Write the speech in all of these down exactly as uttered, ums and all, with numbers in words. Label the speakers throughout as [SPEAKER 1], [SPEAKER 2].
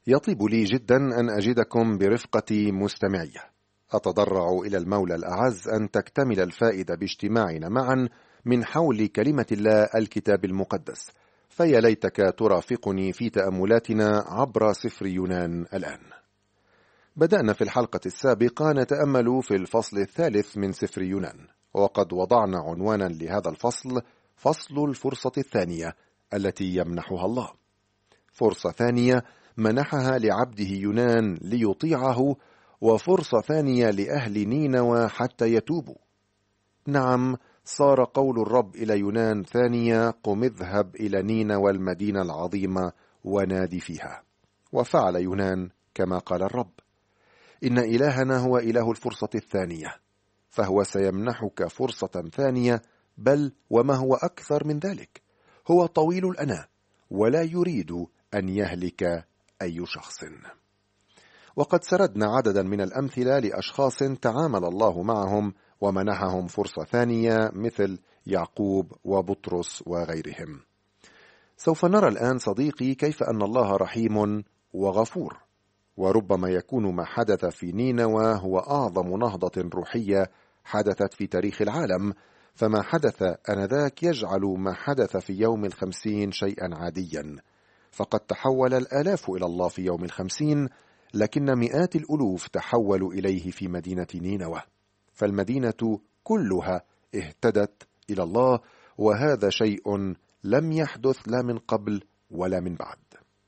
[SPEAKER 1] يطيب لي جدا أن أجدكم برفقة مستمعية. أتضرع إلى المولى الأعز أن تكتمل الفائدة باجتماعنا معا من حول كلمة الله الكتاب المقدس، فيا ليتك ترافقني في تأملاتنا عبر سفر يونان الآن. بدأنا في الحلقة السابقة نتأمل في الفصل الثالث من سفر يونان، وقد وضعنا عنوانا لهذا الفصل: فصل الفرصة الثانية التي يمنحها الله. فرصة ثانية منحها لعبده يونان ليطيعه، وفرصة ثانية لأهل نينوى حتى يتوبوا. نعم، صار قول الرب إلى يونان ثانية: قم اذهب إلى نينوى المدينة العظيمة ونادي فيها. وفعل يونان كما قال الرب. إن إلهنا هو إله الفرصة الثانية، فهو سيمنحك فرصة ثانية، بل وما هو أكثر من ذلك، هو طويل الأناة ولا يريد أن يهلك أي شخص. وقد سردنا عددا من الأمثلة لأشخاص تعامل الله معهم ومنحهم فرصة ثانية، مثل يعقوب وبطرس وغيرهم. سوف نرى الآن صديقي كيف أن الله رحيم وغفور، وربما يكون ما حدث في نينوى هو أعظم نهضة روحية حدثت في تاريخ العالم، فما حدث آنذاك يجعل ما حدث في يوم الخمسين شيئا عاديا. فقد تحول الآلاف إلى الله في يوم الخمسين، لكن مئات الألوف تحولوا إليه في مدينة نينوى، فالمدينة كلها اهتدت إلى الله، وهذا شيء لم يحدث لا من قبل ولا من بعد.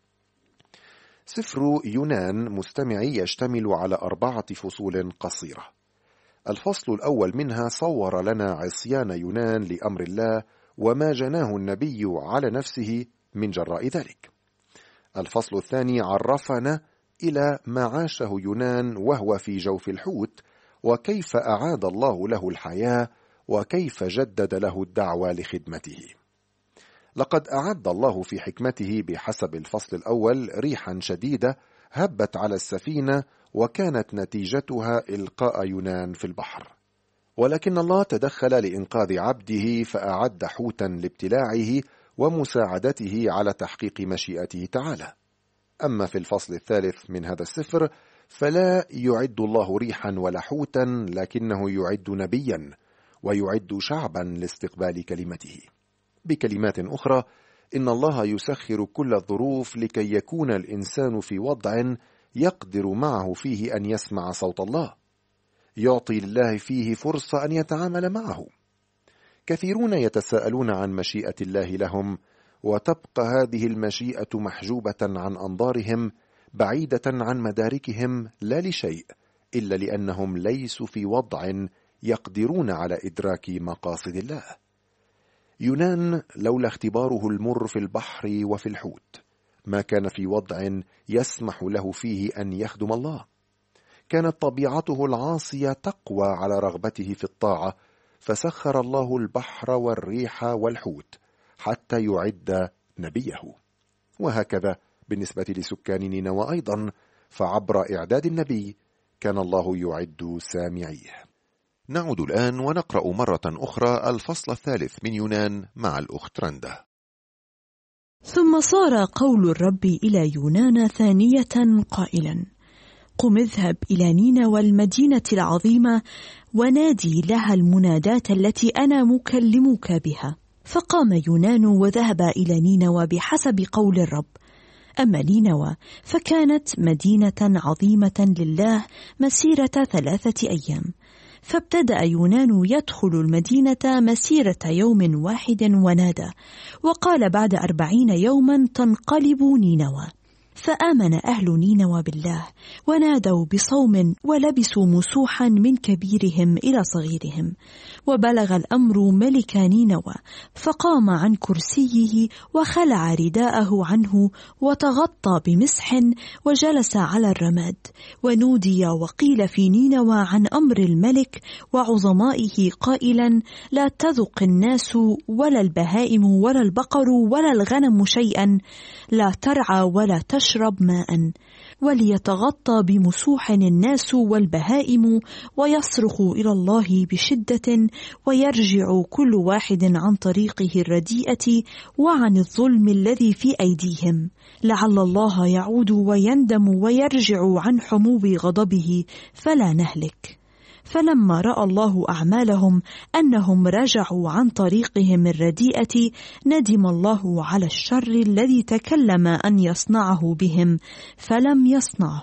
[SPEAKER 1] سفر يونان مستمعي يشتمل على أربعة فصول قصيرة. الفصل الأول منها صور لنا عصيان يونان لأمر الله وما جناه النبي على نفسه من جراء ذلك. الفصل الثاني عرفنا إلى ما عاشه يونان وهو في جوف الحوت، وكيف أعاد الله له الحياة، وكيف جدد له الدعوة لخدمته. لقد أعد الله في حكمته بحسب الفصل الأول ريحا شديدة هبت على السفينة، وكانت نتيجتها إلقاء يونان في البحر، ولكن الله تدخل لإنقاذ عبده فأعد حوتا لابتلاعه ومساعدته على تحقيق مشيئته تعالى. أما في الفصل الثالث من هذا السفر فلا يعد الله ريحا ولا حوتا، لكنه يعد نبيا ويعد شعبا لاستقبال كلمته. بكلمات أخرى، إن الله يسخر كل الظروف لكي يكون الإنسان في وضع يقدر معه فيه أن يسمع صوت الله، يعطي لله فيه فرصة أن يتعامل معه. كثيرون يتساءلون عن مشيئة الله لهم، وتبقى هذه المشيئة محجوبة عن أنظارهم، بعيدة عن مداركهم، لا لشيء إلا لأنهم ليسوا في وضع يقدرون على إدراك مقاصد الله. يونان لولا اختباره المر في البحر وفي الحوت ما كان في وضع يسمح له فيه أن يخدم الله. كانت طبيعته العاصية تقوى على رغبته في الطاعة، فسخر الله البحر والريح والحوت حتى يعد نبيه. وهكذا بالنسبة لسكان نينوى أيضا، فعبر إعداد النبي كان الله يعد سامعيه. نعود الآن ونقرأ مرة أخرى الفصل الثالث من يونان مع الأخت رندا.
[SPEAKER 2] ثم صار قول الرب إلى يونان ثانية قائلا: قم اذهب إلى نينوى المدينة العظيمة ونادي لها المناداة التي أنا مكلمك بها. فقام يونان وذهب إلى نينوى بحسب قول الرب. أما نينوى فكانت مدينة عظيمة لله مسيرة ثلاثة أيام. فابتدأ يونان يدخل المدينة مسيرة يوم واحد ونادى، وقال: بعد أربعين يوما تنقلب نينوى. فآمن أهل نينوى بالله ونادوا بصوم ولبسوا مسوحا من كبيرهم إلى صغيرهم. وبلغ الأمر ملك نينوى فقام عن كرسيه وخلع رداءه عنه وتغطى بمسح وجلس على الرماد. ونودي وقيل في نينوى عن أمر الملك وعظمائه قائلا: لا تذق الناس ولا البهائم ولا البقر ولا الغنم شيئا، لا ترعى ولا تشرب تشرب ماء، وليتغطى بمسوح الناس والبهائم، ويصرخوا إلى الله بشدة، ويرجع كل واحد عن طريقه الرديئة وعن الظلم الذي في أيديهم، لعل الله يعود ويندم ويرجع عن حمو غضبه فلا نهلك. فلما رأى الله أعمالهم أنهم رجعوا عن طريقهم الرديئة، ندم الله على الشر الذي تكلم أن يصنعه بهم فلم يصنعه.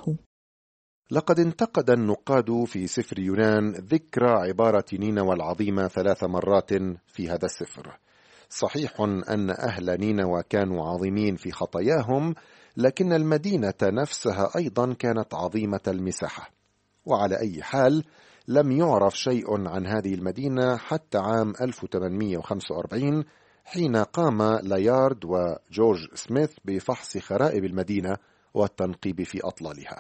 [SPEAKER 1] لقد انتقد النقاد في سفر يونان ذكر عبارة نينوى العظيمة ثلاث مرات في هذا السفر. صحيح أن أهل نينوى كانوا عظيمين في خطاياهم، لكن المدينة نفسها أيضا كانت عظيمة المساحة. وعلى أي حال لم يعرف شيء عن هذه المدينة حتى عام ألف وثمانمئة وخمسة وأربعين، حين قام لايارد وجورج سميث بفحص خرائب المدينة والتنقيب في أطلالها.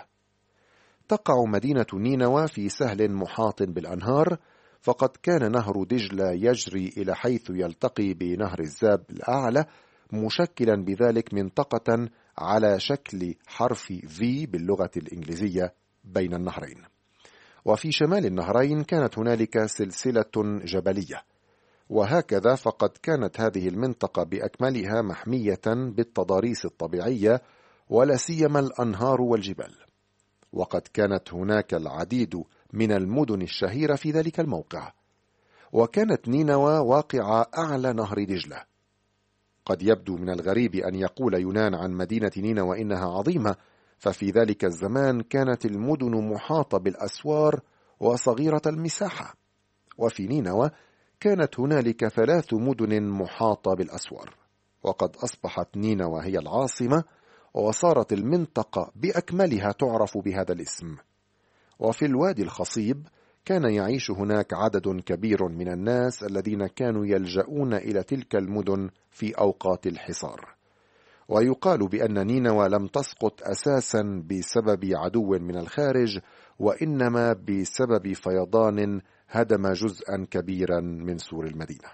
[SPEAKER 1] تقع مدينة نينوى في سهل محاط بالأنهار، فقد كان نهر دجلة يجري إلى حيث يلتقي بنهر الزاب الأعلى، مشكلا بذلك منطقة على شكل حرف V باللغة الإنجليزية بين النهرين. وفي شمال النهرين كانت هنالك سلسلة جبلية، وهكذا فقد كانت هذه المنطقة بأكملها محمية بالتضاريس الطبيعية، ولا سيما الأنهار والجبال. وقد كانت هناك العديد من المدن الشهيرة في ذلك الموقع. وكانت نينوى واقعة أعلى نهر دجلة. قد يبدو من الغريب أن يقول يونان عن مدينة نينوى إنها عظيمة، ففي ذلك الزمان كانت المدن محاطة بالأسوار وصغيرة المساحة، وفي نينوى كانت هنالك ثلاث مدن محاطة بالأسوار. وقد أصبحت نينوى هي العاصمة، وصارت المنطقة بأكملها تعرف بهذا الاسم. وفي الوادي الخصيب كان يعيش هناك عدد كبير من الناس الذين كانوا يلجؤون إلى تلك المدن في أوقات الحصار. ويقال بأن نينوى لم تسقط أساسا بسبب عدو من الخارج، وإنما بسبب فيضان هدم جزءا كبيرا من سور المدينة.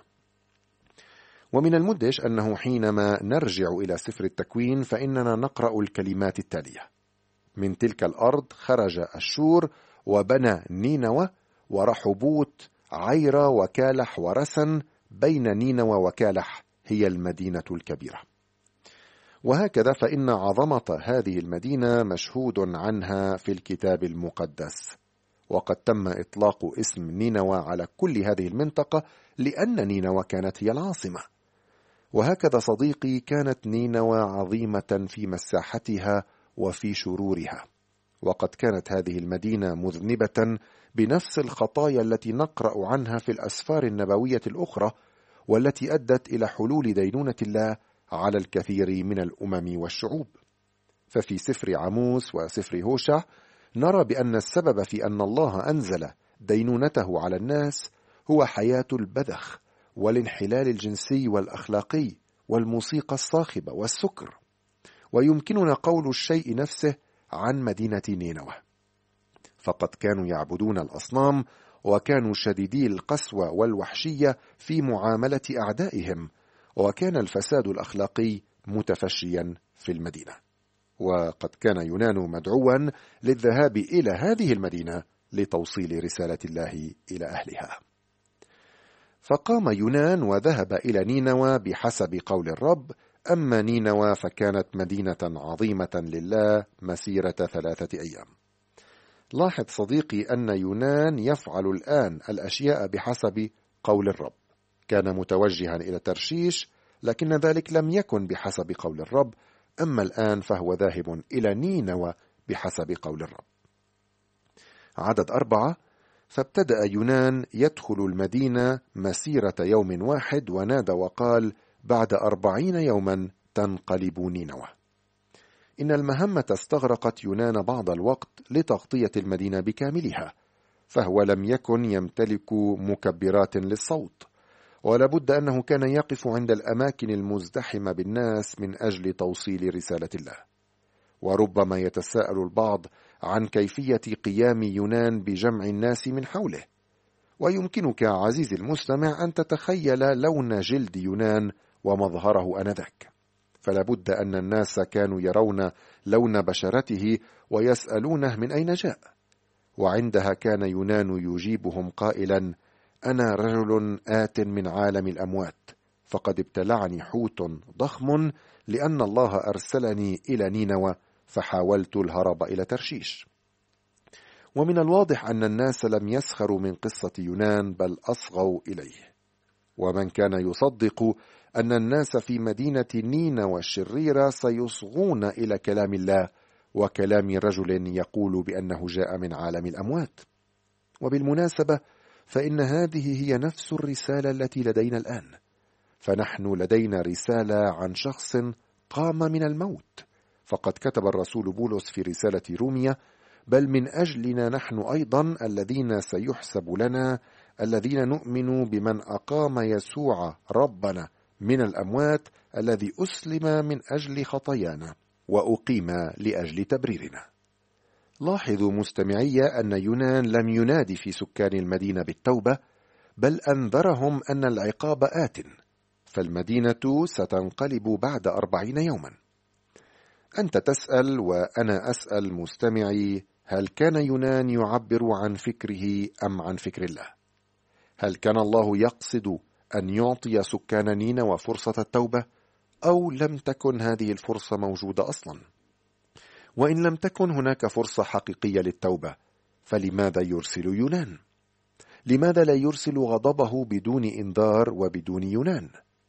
[SPEAKER 1] ومن المدهش أنه حينما نرجع إلى سفر التكوين فإننا نقرأ الكلمات التالية: من تلك الأرض خرج أشور وبنى نينوى ورحبوت عيرة وكالح ورسن، بين نينوى وكالح هي المدينة الكبيرة. وهكذا فإن عظمة هذه المدينة مشهود عنها في الكتاب المقدس، وقد تم إطلاق اسم نينوى على كل هذه المنطقة لأن نينوى كانت هي العاصمة. وهكذا صديقي كانت نينوى عظيمة في مساحتها وفي شرورها، وقد كانت هذه المدينة مذنبة بنفس الخطايا التي نقرأ عنها في الأسفار النبوية الأخرى، والتي أدت إلى حلول دينونة الله على الكثير من الأمم والشعوب. ففي سفر عموس وسفر هوشع نرى بأن السبب في أن الله أنزل دينونته على الناس هو حياة البذخ والانحلال الجنسي والأخلاقي والموسيقى الصاخبة والسكر. ويمكننا قول الشيء نفسه عن مدينة نينوى، فقد كانوا يعبدون الأصنام، وكانوا شديدي القسوة والوحشية في معاملة أعدائهم، وكان الفساد الأخلاقي متفشيا في المدينة. وقد كان يونان مدعوا للذهاب إلى هذه المدينة لتوصيل رسالة الله إلى أهلها. فقام يونان وذهب إلى نينوى بحسب قول الرب، أما نينوى فكانت مدينة عظيمة لله مسيرة ثلاثة أيام. لاحظ صديقي أن يونان يفعل الآن الأشياء بحسب قول الرب. كان متوجها إلى ترشيش، لكن ذلك لم يكن بحسب قول الرب، أما الآن فهو ذاهب إلى نينوى بحسب قول الرب. عدد أربعة: فابتدأ يونان يدخل المدينة مسيرة يوم واحد، ونادى وقال: بعد أربعين يوما تنقلب نينوى. إن المهمة استغرقت يونان بعض الوقت لتغطية المدينة بكاملها، فهو لم يكن يمتلك مكبرات للصوت، ولابد أنه كان يقف عند الأماكن المزدحمة بالناس من أجل توصيل رسالة الله. وربما يتساءل البعض عن كيفية قيام يونان بجمع الناس من حوله، ويمكنك عزيزي المستمع أن تتخيل لون جلد يونان ومظهره آنذاك. فلا بد أن الناس كانوا يرون لون بشرته ويسألونه من أين جاء. وعندها كان يونان يجيبهم قائلا: أنا رجل آت من عالم الأموات، فقد ابتلعني حوت ضخم لأن الله أرسلني إلى نينوى، فحاولت الهرب إلى ترشيش. ومن الواضح أن الناس لم يسخروا من قصة يونان، بل أصغوا إليه. ومن كان يصدق أن الناس في مدينة نينوى الشريرة سيصغون إلى كلام الله وكلام رجل يقول بأنه جاء من عالم الأموات. وبالمناسبة فإن هذه هي نفس الرسالة التي لدينا الآن، فنحن لدينا رسالة عن شخص قام من الموت. فقد كتب الرسول بولس في رسالة رومية: بل من أجلنا نحن أيضا الذين سيحسب لنا الذين نؤمن بمن أقام يسوع ربنا من الأموات، الذي أسلم من أجل خطايانا وأقيم لأجل تبريرنا. لاحظوا مستمعي أن يونان لم ينادي في سكان المدينة بالتوبة، بل أنذرهم أن العقاب آت، فالمدينة ستنقلب بعد أربعين يوما. أنت تسأل وأنا أسأل مستمعي: هل كان يونان يعبر عن فكره أم عن فكر الله؟ هل كان الله يقصد أن يعطي سكان نينوى فرصة التوبة، أو لم تكن هذه الفرصة موجودة أصلا؟ وإن لم تكن هناك فرصة حقيقية للتوبة، فلماذا يرسل يونان؟ لماذا لا يرسل غضبه بدون إنذار وبدون يونان؟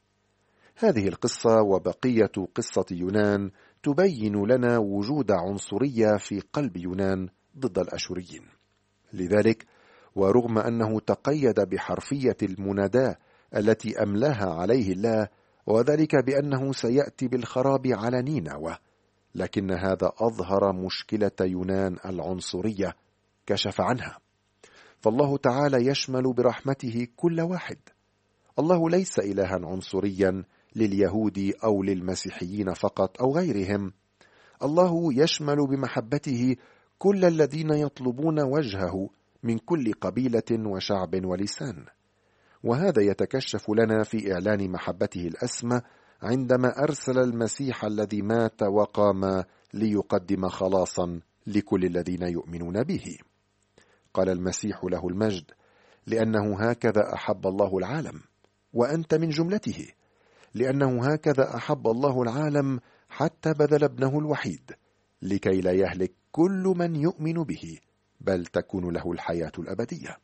[SPEAKER 1] هذه القصة وبقية قصة يونان تبين لنا وجود عنصرية في قلب يونان ضد الأشوريين. لذلك ورغم أنه تقيد بحرفية المناداة التي أملاها عليه الله، وذلك بأنه سيأتي بالخراب على نينوى، لكن هذا أظهر مشكلة يونان العنصرية، كشف عنها. فالله تعالى يشمل برحمته كل واحد. الله ليس إلها عنصريا لليهود أو للمسيحيين فقط أو غيرهم. الله يشمل بمحبته كل الذين يطلبون وجهه من كل قبيلة وشعب ولسان. وهذا يتكشف لنا في إعلان محبته الأسمى عندما أرسل المسيح الذي مات وقام ليقدم خلاصا لكل الذين يؤمنون به. قال المسيح له المجد: لأنه هكذا أحب الله العالم، وأنت من جملته، لأنه هكذا أحب الله العالم حتى بذل ابنه الوحيد، لكي لا يهلك كل من يؤمن به، بل تكون له الحياة الأبدية.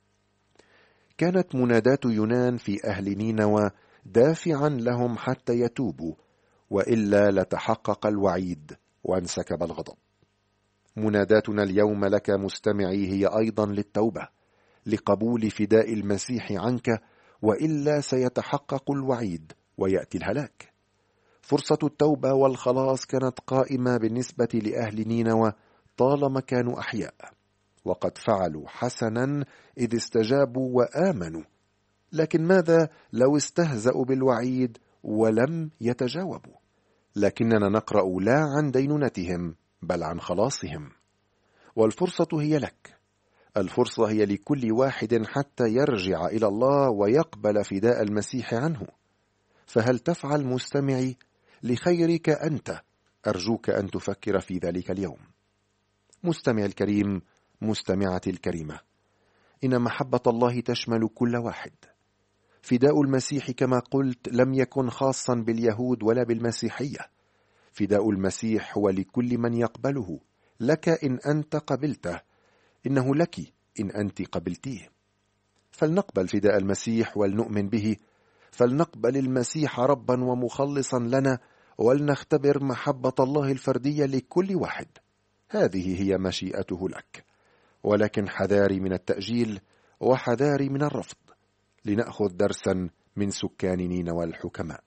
[SPEAKER 1] كانت منادات يونان في أهل نينوى دافعا لهم حتى يتوبوا، وإلا لتحقق الوعيد وانسكب الغضب. مناداتنا اليوم لك مستمعي هي أيضا للتوبة، لقبول فداء المسيح عنك، وإلا سيتحقق الوعيد ويأتي الهلاك. فرصة التوبة والخلاص كانت قائمة بالنسبة لأهل نينوى طالما كانوا أحياء، وقد فعلوا حسنا إذ استجابوا وآمنوا. لكن ماذا لو استهزأوا بالوعيد ولم يتجاوبوا؟ لكننا نقرأ لا عن دينونتهم بل عن خلاصهم. والفرصة هي لك، الفرصة هي لكل واحد حتى يرجع إلى الله ويقبل فداء المسيح عنه. فهل تفعل مستمعي لخيرك أنت؟ أرجوك أن تفكر في ذلك اليوم. مستمع الكريم، مستمعتي الكريمة، إن محبة الله تشمل كل واحد. فداء المسيح كما قلت لم يكن خاصا باليهود ولا بالمسيحية. فداء المسيح هو لكل من يقبله، لك إن أنت قبلته، إنه لك إن أنت قبلتيه. فلنقبل فداء المسيح ولنؤمن به، فلنقبل المسيح ربا ومخلصا لنا، ولنختبر محبة الله الفردية لكل واحد. هذه هي مشيئته لك، ولكن حذاري من التأجيل وحذاري من الرفض، لنأخذ درسا من سكان نينوى الحكماء.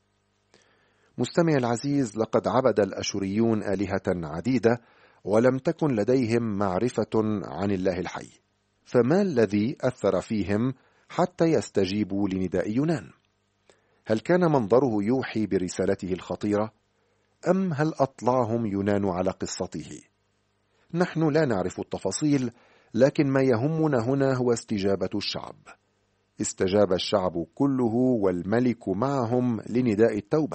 [SPEAKER 1] مستمع العزيز، لقد عبد الأشوريون آلهة عديدة ولم تكن لديهم معرفة عن الله الحي، فما الذي أثر فيهم حتى يستجيبوا لنداء يونان؟ هل كان منظره يوحي برسالته الخطيرة؟ أم هل أطلعهم يونان على قصته؟ نحن لا نعرف التفاصيل، لكن ما يهمنا هنا هو استجابة الشعب. استجاب الشعب كله والملك معهم لنداء التوبة،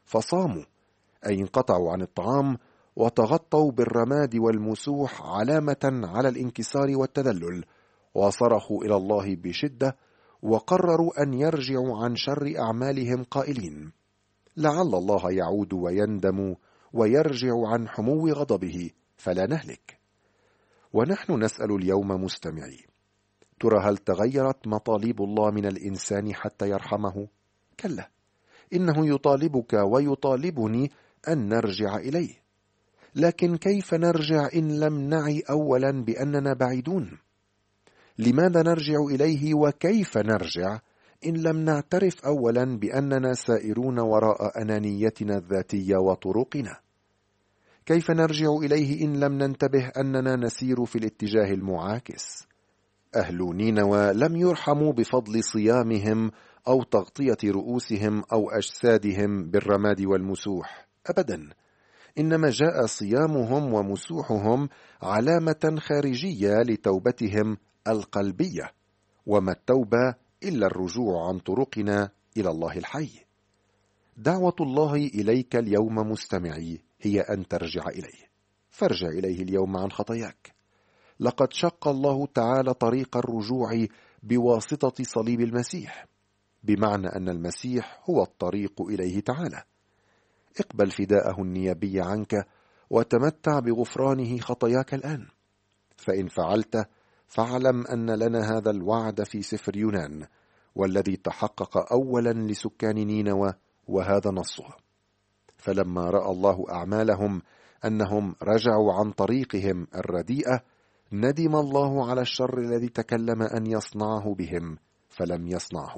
[SPEAKER 1] فصاموا، أي انقطعوا عن الطعام وتغطوا بالرماد والمسوح علامة على الانكسار والتذلل، وصرخوا إلى الله بشدة، وقرروا أن يرجعوا عن شر أعمالهم قائلين: لعل الله يعود ويندم ويرجع عن حمو غضبه فلا نهلك. ونحن نسأل اليوم مستمعي: ترى هل تغيرت مطالب الله من الإنسان حتى يرحمه؟ كلا، إنه يطالبك ويطالبني أن نرجع إليه. لكن كيف نرجع إن لم نعي أولا بأننا بعيدون؟ لماذا نرجع إليه وكيف نرجع إن لم نعترف أولا بأننا سائرون وراء أنانيتنا الذاتية وطرقنا؟ كيف نرجع إليه إن لم ننتبه أننا نسير في الاتجاه المعاكس؟ أهل نينوى لم يرحموا بفضل صيامهم أو تغطية رؤوسهم أو أجسادهم بالرماد والمسوح أبدا، إنما جاء صيامهم ومسوحهم علامة خارجية لتوبتهم القلبية، وما التوبة إلا الرجوع عن طرقنا إلى الله الحي. دعوة الله إليك اليوم مستمعي هي أن ترجع إليه، فارجع إليه اليوم عن خطاياك. لقد شق الله تعالى طريق الرجوع بواسطة صليب المسيح، بمعنى أن المسيح هو الطريق إليه تعالى. اقبل فداءه النيابي عنك وتمتع بغفرانه خطاياك الآن، فإن فعلت فاعلم أن لنا هذا الوعد في سفر يونان، والذي تحقق أولا لسكان نينوى، وهذا نصه: فلما رأى الله أعمالهم أنهم رجعوا عن طريقهم الرديئة، ندم الله على الشر الذي تكلم أن يصنعه بهم فلم يصنعه.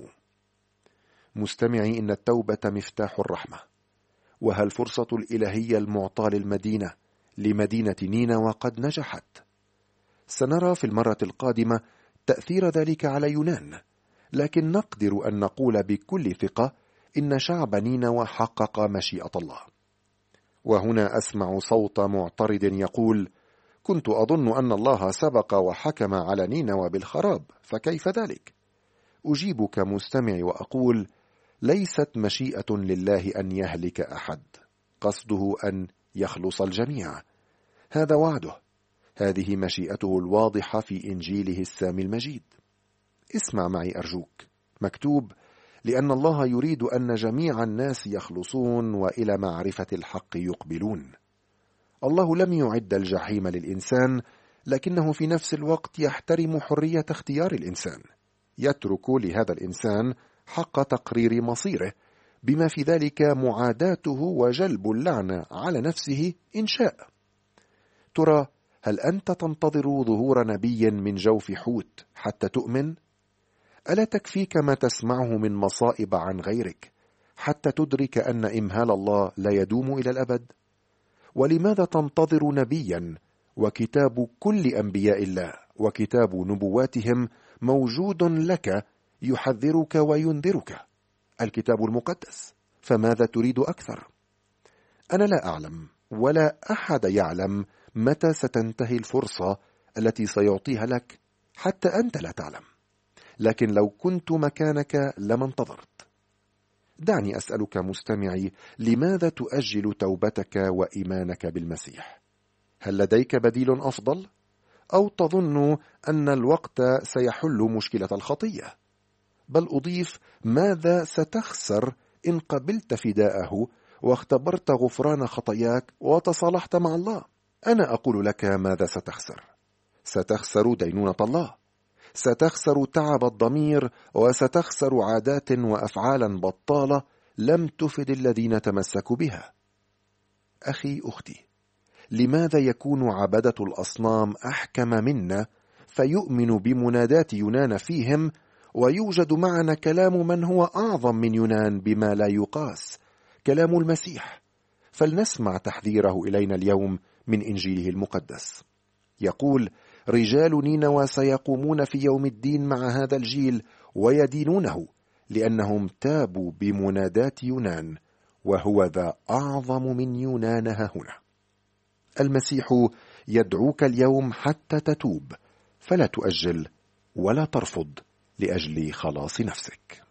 [SPEAKER 1] مستمعي، إن التوبة مفتاح الرحمة، وهل فرصة الإلهية المعطاة للمدينة لمدينة نينوى قد نجحت؟ سنرى في المرة القادمة تأثير ذلك على يونان، لكن نقدر أن نقول بكل ثقة إن شعب نينوى حقق مشيئة الله. وهنا أسمع صوت معترض يقول: كنت أظن أن الله سبق وحكم على نينوى بالخراب، فكيف ذلك؟ أجيبك مستمعي وأقول: ليست مشيئة لله أن يهلك أحد، قصده أن يخلص الجميع، هذا وعده، هذه مشيئته الواضحة في إنجيله السامي المجيد. اسمع معي أرجوك، مكتوب: لأن الله يريد أن جميع الناس يخلصون وإلى معرفة الحق يقبلون. الله لم يعد الجحيم للإنسان، لكنه في نفس الوقت يحترم حرية اختيار الإنسان، يترك لهذا الإنسان حق تقرير مصيره، بما في ذلك معاداته وجلب اللعنة على نفسه إن شاء. ترى هل أنت تنتظر ظهور نبي من جوف حوت حتى تؤمن؟ ألا تكفيك ما تسمعه من مصائب عن غيرك حتى تدرك أن إمهال الله لا يدوم إلى الأبد؟ ولماذا تنتظر نبيا وكتاب كل أنبياء الله وكتاب نبواتهم موجود لك يحذرك وينذرك، الكتاب المقدس؟ فماذا تريد أكثر؟ أنا لا أعلم ولا أحد يعلم متى ستنتهي الفرصة التي سيعطيها لك، حتى أنت لا تعلم، لكن لو كنت مكانك لما انتظرت. دعني أسألك مستمعي: لماذا تؤجل توبتك وإيمانك بالمسيح؟ هل لديك بديل أفضل؟ أو تظن أن الوقت سيحل مشكلة الخطية؟ بل أضيف: ماذا ستخسر إن قبلت فداءه واختبرت غفران خطاياك وتصالحت مع الله؟ أنا أقول لك ماذا ستخسر. ستخسر دينونة الله، ستخسر تعب الضمير، وستخسر عادات وأفعالا بطالة لم تفد الذين تمسكوا بها. أخي أختي، لماذا يكون عبدة الأصنام أحكم منا فيؤمن بمنادات يونان فيهم، ويوجد معنا كلام من هو أعظم من يونان بما لا يقاس، كلام المسيح؟ فلنسمع تحذيره إلينا اليوم من إنجيله المقدس. يقول: رجال نينوى سيقومون في يوم الدين مع هذا الجيل ويدينونه، لأنهم تابوا بمنادات يونان، وهو ذا أعظم من يونان هنا. المسيح يدعوك اليوم حتى تتوب، فلا تؤجل ولا ترفض لأجل خلاص نفسك.